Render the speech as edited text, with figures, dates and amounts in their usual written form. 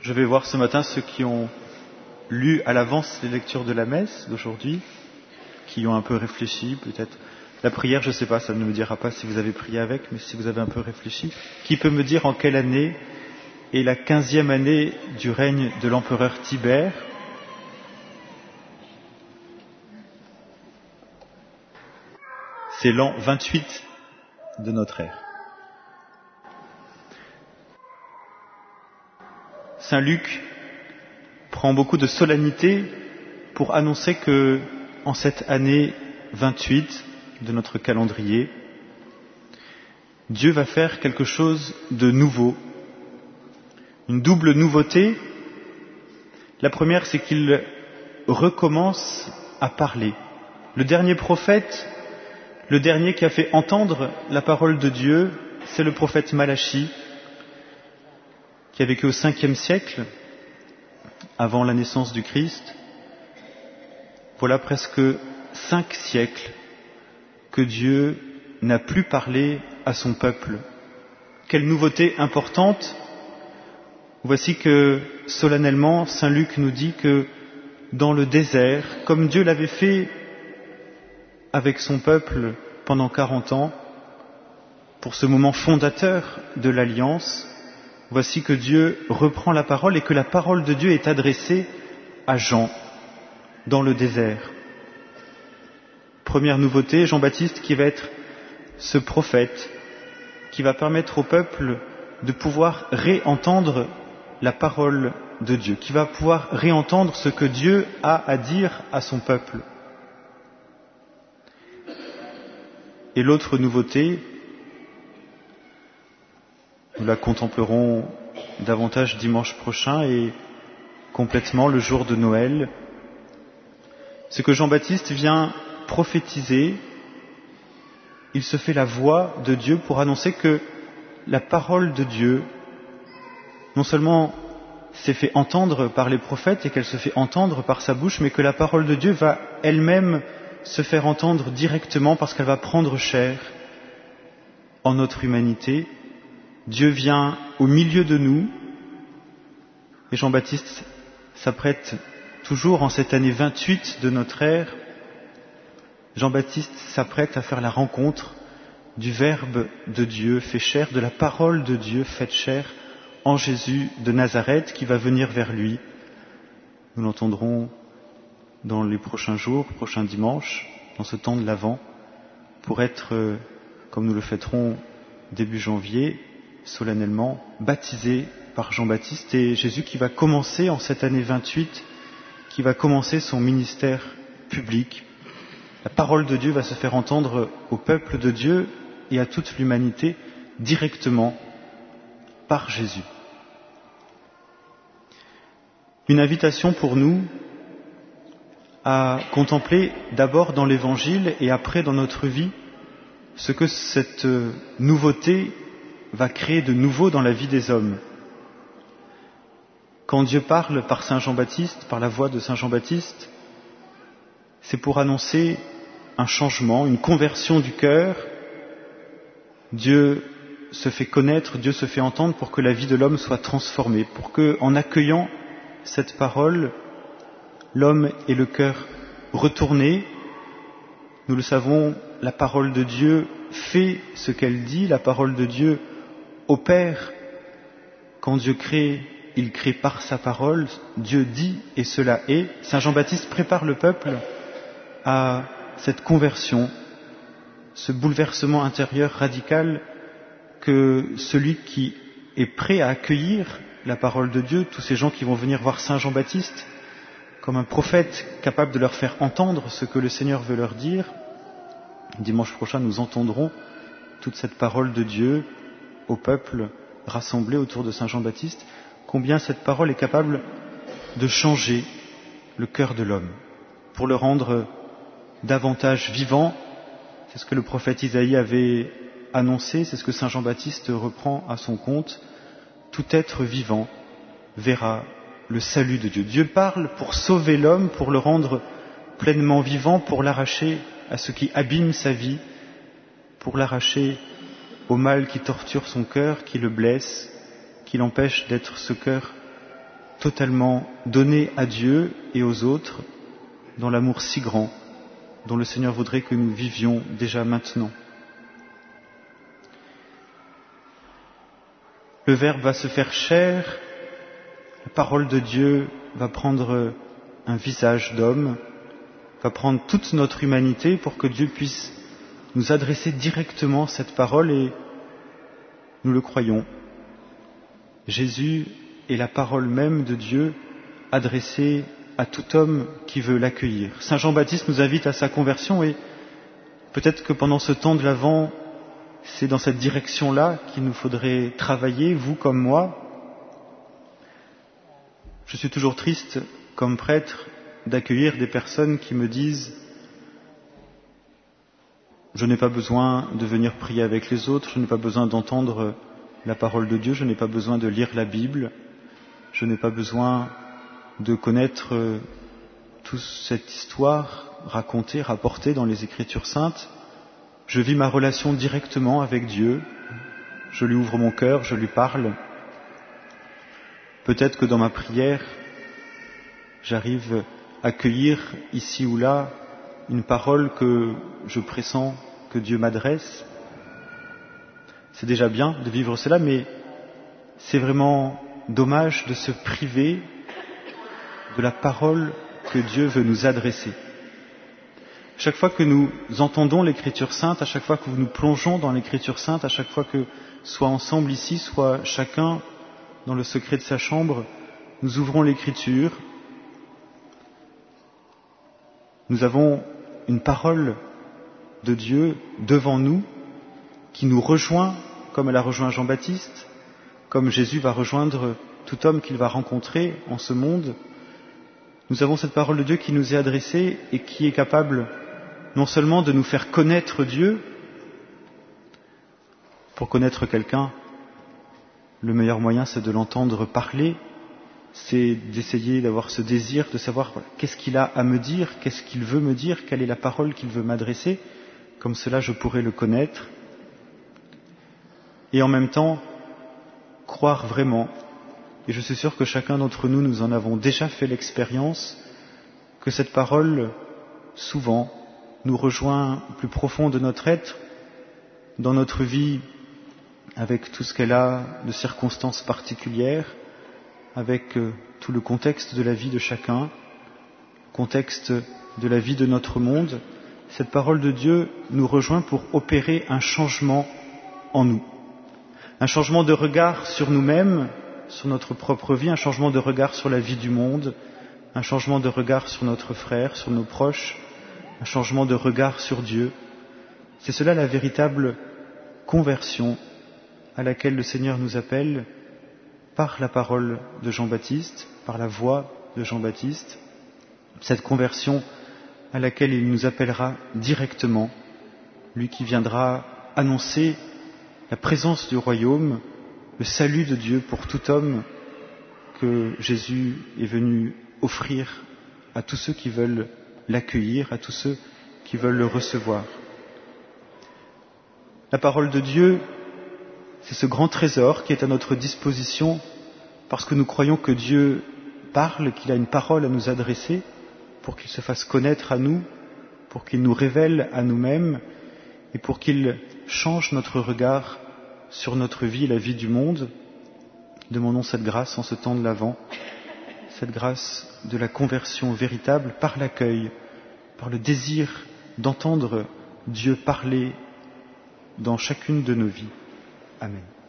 Je vais voir ce matin ceux qui ont lu à l'avance les lectures de la messe d'aujourd'hui, qui ont un peu réfléchi peut-être. La prière, je ne sais pas, ça ne me dira pas si vous avez prié avec, mais si vous avez un peu réfléchi. Qui peut me dire en quelle année est la 15e année du règne de l'empereur Tibère? C'est l'an 28 de notre ère. Saint Luc prend beaucoup de solennité pour annoncer que, en cette année 28 de notre calendrier, Dieu va faire quelque chose de nouveau, une double nouveauté. La première, c'est qu'il recommence à parler. Le dernier prophète, le dernier qui a fait entendre la parole de Dieu, c'est le prophète Malachie, qui a vécu au 5e siècle, avant la naissance du Christ. Voilà presque 5 siècles que Dieu n'a plus parlé à son peuple. Quelle nouveauté importante! Voici que solennellement Saint Luc nous dit que dans le désert, comme Dieu l'avait fait avec son peuple pendant 40 ans, pour ce moment fondateur de l'Alliance, voici que Dieu reprend la parole et que la parole de Dieu est adressée à Jean dans le désert. Première nouveauté, Jean-Baptiste qui va être ce prophète qui va permettre au peuple de pouvoir réentendre la parole de Dieu, qui va pouvoir réentendre ce que Dieu a à dire à son peuple. Et l'autre nouveauté, nous la contemplerons davantage dimanche prochain et complètement le jour de Noël, c'est que Jean-Baptiste vient prophétiser, il se fait la voix de Dieu pour annoncer que la parole de Dieu, non seulement s'est fait entendre par les prophètes et qu'elle se fait entendre par sa bouche, mais que la parole de Dieu va elle-même se faire entendre directement parce qu'elle va prendre chair en notre humanité. Dieu vient au milieu de nous et Jean-Baptiste s'apprête toujours en cette année 28 de notre ère. Jean-Baptiste s'apprête à faire la rencontre du Verbe de Dieu fait chair, de la parole de Dieu faite chair en Jésus de Nazareth qui va venir vers lui. Nous l'entendrons dans les prochains jours, prochains dimanches, dans ce temps de l'Avent, pour être, comme nous le fêterons début janvier, solennellement, baptisé par Jean-Baptiste et Jésus qui va commencer en cette année 28, qui va commencer son ministère public. La parole de Dieu va se faire entendre au peuple de Dieu et à toute l'humanité directement par Jésus. Une invitation pour nous à contempler d'abord dans l'Évangile et après dans notre vie ce que cette nouveauté va créer de nouveau dans la vie des hommes. Quand Dieu parle par Saint Jean-Baptiste, par la voix de Saint Jean-Baptiste, c'est pour annoncer un changement, une conversion du cœur. Dieu se fait connaître, Dieu se fait entendre pour que la vie de l'homme soit transformée, pour que, en accueillant cette parole, l'homme ait le cœur retourné. Nous le savons, la parole de Dieu fait ce qu'elle dit, la parole de Dieu opère. Quand Dieu crée, il crée par sa parole, Dieu dit et cela est. Saint Jean-Baptiste prépare le peuple à cette conversion, ce bouleversement intérieur radical que celui qui est prêt à accueillir la parole de Dieu, tous ces gens qui vont venir voir Saint Jean-Baptiste comme un prophète capable de leur faire entendre ce que le Seigneur veut leur dire. Dimanche prochain, nous entendrons toute cette parole de Dieu au peuple rassemblé autour de Saint Jean-Baptiste, combien cette parole est capable de changer le cœur de l'homme, pour le rendre davantage vivant. C'est ce que le prophète Isaïe avait annoncé, c'est ce que Saint Jean-Baptiste reprend à son compte. Tout être vivant verra le salut de Dieu. Dieu parle pour sauver l'homme, pour le rendre pleinement vivant, pour l'arracher à ce qui abîme sa vie, pour l'arracher au mal qui torture son cœur, qui le blesse, qui l'empêche d'être ce cœur totalement donné à Dieu et aux autres dans l'amour si grand dont le Seigneur voudrait que nous vivions déjà maintenant. Le Verbe va se faire chair, la parole de Dieu va prendre un visage d'homme, va prendre toute notre humanité pour que Dieu puisse nous adresser directement cette parole, et nous le croyons. Jésus est la parole même de Dieu adressée à tout homme qui veut l'accueillir. Saint Jean-Baptiste nous invite à sa conversion, et peut-être que pendant ce temps de l'Avent, c'est dans cette direction-là qu'il nous faudrait travailler, vous comme moi. Je suis toujours triste, comme prêtre, d'accueillir des personnes qui me disent « Je n'ai pas besoin de venir prier avec les autres, je n'ai pas besoin d'entendre la parole de Dieu, je n'ai pas besoin de lire la Bible, je n'ai pas besoin de connaître toute cette histoire racontée, rapportée dans les Écritures saintes. Je vis ma relation directement avec Dieu, je lui ouvre mon cœur, je lui parle. Peut-être que dans ma prière, j'arrive à cueillir ici ou là une parole que je pressens que Dieu m'adresse. C'est déjà bien de vivre cela, mais c'est vraiment dommage de se priver de la parole que Dieu veut nous adresser. Chaque fois que nous entendons l'Écriture sainte, à chaque fois que nous plongeons dans l'Écriture sainte, à chaque fois que, soit ensemble ici, soit chacun dans le secret de sa chambre, nous ouvrons l'Écriture, nous avons une parole de Dieu devant nous qui nous rejoint comme elle a rejoint Jean-Baptiste, comme Jésus va rejoindre tout homme qu'il va rencontrer en ce monde. Nous avons cette parole de Dieu qui nous est adressée et qui est capable non seulement de nous faire connaître Dieu. Pour connaître quelqu'un, le meilleur moyen c'est de l'entendre parler, c'est d'essayer d'avoir ce désir de savoir qu'est-ce qu'il a à me dire, qu'est-ce qu'il veut me dire, quelle est la parole qu'il veut m'adresser, comme cela je pourrais le connaître. Et en même temps, croire vraiment, et je suis sûr que chacun d'entre nous, nous en avons déjà fait l'expérience, que cette parole, souvent, nous rejoint au plus profond de notre être, dans notre vie, avec tout ce qu'elle a de circonstances particulières, avec tout le contexte de la vie de chacun, contexte de la vie de notre monde. Cette parole de Dieu nous rejoint pour opérer un changement en nous. Un changement de regard sur nous-mêmes, sur notre propre vie, un changement de regard sur la vie du monde, un changement de regard sur notre frère, sur nos proches, un changement de regard sur Dieu. C'est cela la véritable conversion à laquelle le Seigneur nous appelle par la parole de Jean-Baptiste, par la voix de Jean-Baptiste, cette conversion à laquelle il nous appellera directement, lui qui viendra annoncer la présence du royaume, le salut de Dieu pour tout homme que Jésus est venu offrir à tous ceux qui veulent l'accueillir, à tous ceux qui veulent le recevoir. La parole de Dieu, c'est ce grand trésor qui est à notre disposition parce que nous croyons que Dieu parle, qu'il a une parole à nous adresser pour qu'il se fasse connaître à nous, pour qu'il nous révèle à nous-mêmes et pour qu'il change notre regard sur notre vie et la vie du monde. Demandons cette grâce en ce temps de l'Avent, cette grâce de la conversion véritable par l'accueil, par le désir d'entendre Dieu parler dans chacune de nos vies. Amen.